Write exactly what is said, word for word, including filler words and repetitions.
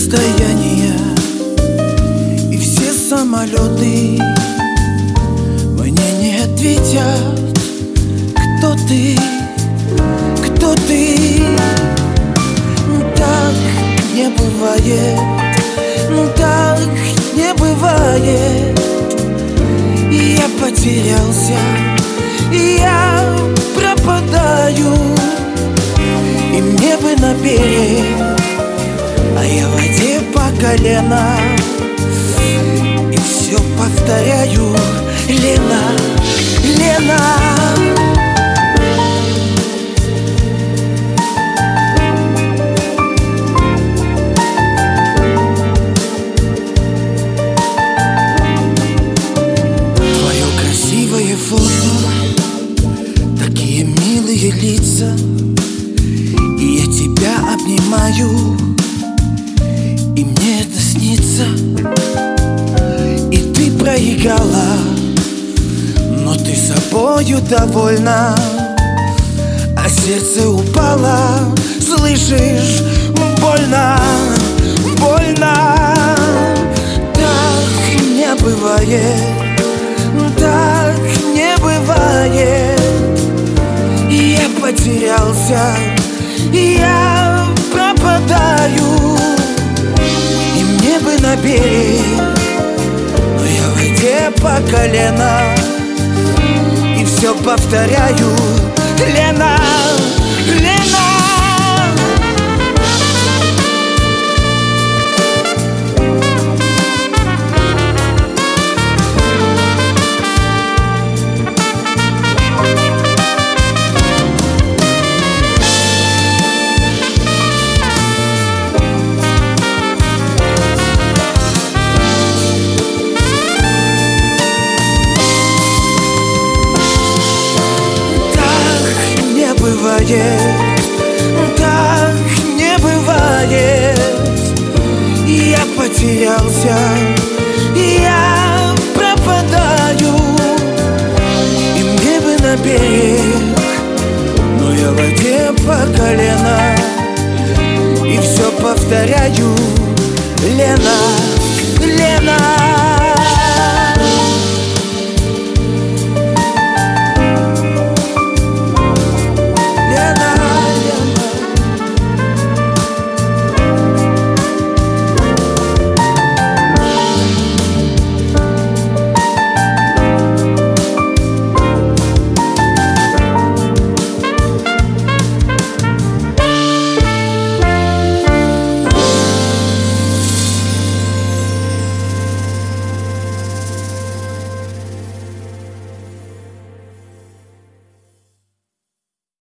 расстояния и все самолеты мне не ответят, кто ты, кто ты. Так не бывает, так не бывает. Я потерялся, я пропадаю, и мне бы на берег, а я в воде по колено. И все повторяю: Лена, Лена. Твое красивое фото, такие милые лица, и я тебя обнимаю, и мне это снится. И ты проиграла, но ты собою довольна, а сердце упало, слышишь, больно, больно. Так не бывает, так не бывает. Я потерялся, я пропадаю, и мне бы на берег, но я в воде по колено. И все повторяю: Лена, Лена. Так не бывает. Я потерялся, я пропадаю, и мне бы на берег, но я в воде по колено. И все повторяю: Лена, Лена.